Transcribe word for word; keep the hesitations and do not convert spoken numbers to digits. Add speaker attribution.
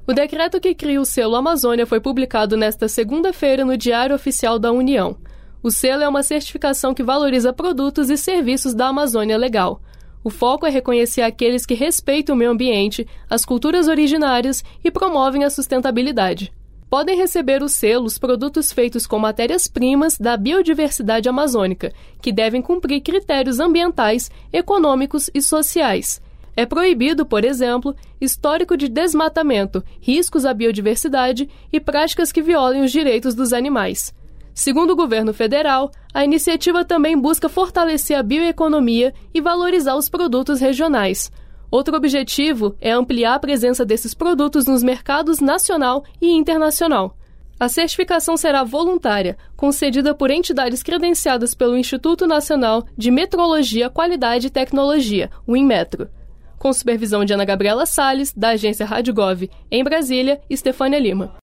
Speaker 1: O decreto que cria o selo Amazônia foi publicado nesta segunda-feira no Diário Oficial da União. O selo é uma certificação que valoriza produtos e serviços da Amazônia Legal. O foco é reconhecer aqueles que respeitam o meio ambiente, as culturas originárias e promovem a sustentabilidade. Podem receber o selo os produtos feitos com matérias-primas da biodiversidade amazônica, que devem cumprir critérios ambientais, econômicos e sociais. É proibido, por exemplo, histórico de desmatamento, riscos à biodiversidade e práticas que violem os direitos dos animais. Segundo o governo federal, a iniciativa também busca fortalecer a bioeconomia e valorizar os produtos regionais. Outro objetivo é ampliar a presença desses produtos nos mercados nacional e internacional. A certificação será voluntária, concedida por entidades credenciadas pelo Instituto Nacional de Metrologia, Qualidade e Tecnologia, o Inmetro. Com supervisão de Ana Gabriela Salles, da agência Rádio Gov, em Brasília, Estefânia Lima.